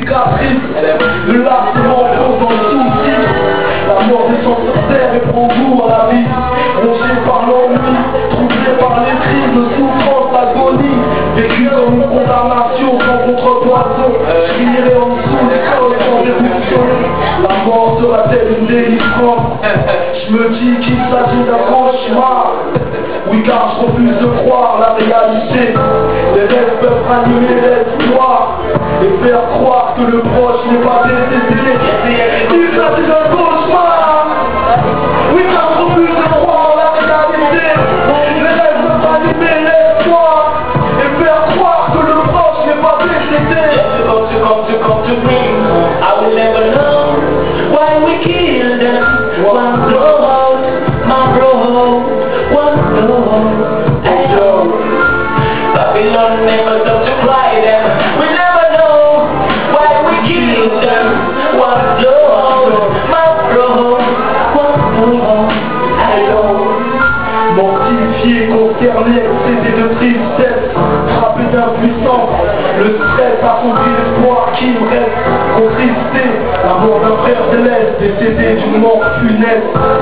cicatrice, le lacement pose dans le sous-titre. La mort descend sur terre et prend goût à la vie. Rongé par l'ennui, troublé par les crimes de souffrance, l'agonie. Vécu comme une condamnation sans contrepoison. Je finirai en dessous du sol sans éruption. La mort sera-t-elle une délivrance? Je me dis qu'il s'agit d'un cauchemar. Oui, car je refuse de croire la réalité. Les rêves peuvent ranimer l'espoir et faire croire que le proche n'est pas décédé. Il s'agit d'un cauchemar. Oui, car je refuse de croire la réalité. Les rêves peuvent ranimer l'espoir et faire croire que le proche n'est pas décédé. Come to me. I will never know why we kill them. One blow out, my bro. One blow out. Hey, yo. Babylon never stop to cry them. We never know why we kill them. One blow out, my bro. One blow out. Hey, yo. Mortifié, consterné, excédé de tristesse, frappé d'impuissance, le stress assombrit l'espoir qui me reste. Contristé, la mort d'un frère céleste, décédé d'une mort funeste.